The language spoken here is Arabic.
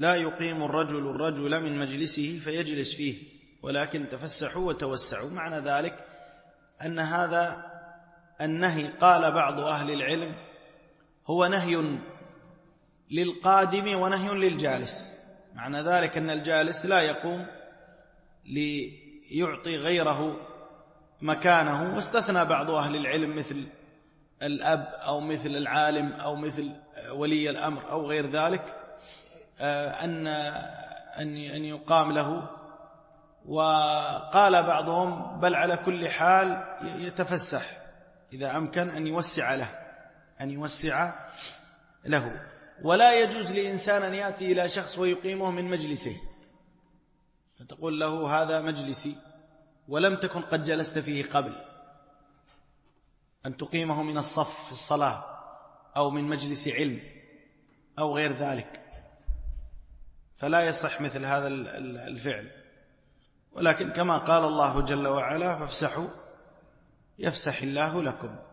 لا يقيم الرجل من مجلسه فيجلس فيه، ولكن تفسحوا وتوسعوا. معنى ذلك أن هذا النهي قال بعض أهل العلم هو نهي للقادم ونهي للجالس. معنى ذلك أن الجالس لا يقوم ليعطي غيره مكانه. واستثنى بعض أهل العلم مثل الأب أو مثل العالم أو مثل ولي الأمر أو غير ذلك أن يقام له. وقال بعضهم بل على كل حال يتفسح إذا أمكن أن يوسع له. ولا يجوز لإنسان أن يأتي إلى شخص ويقيمه من مجلسه، فتقول له هذا مجلسي ولم تكن قد جلست فيه قبل، أن تقيمه من الصف في الصلاة أو من مجلس علم أو غير ذلك، فلا يصح مثل هذا الفعل. ولكن كما قال الله جل وعلا فافسحوا يفسح الله لكم.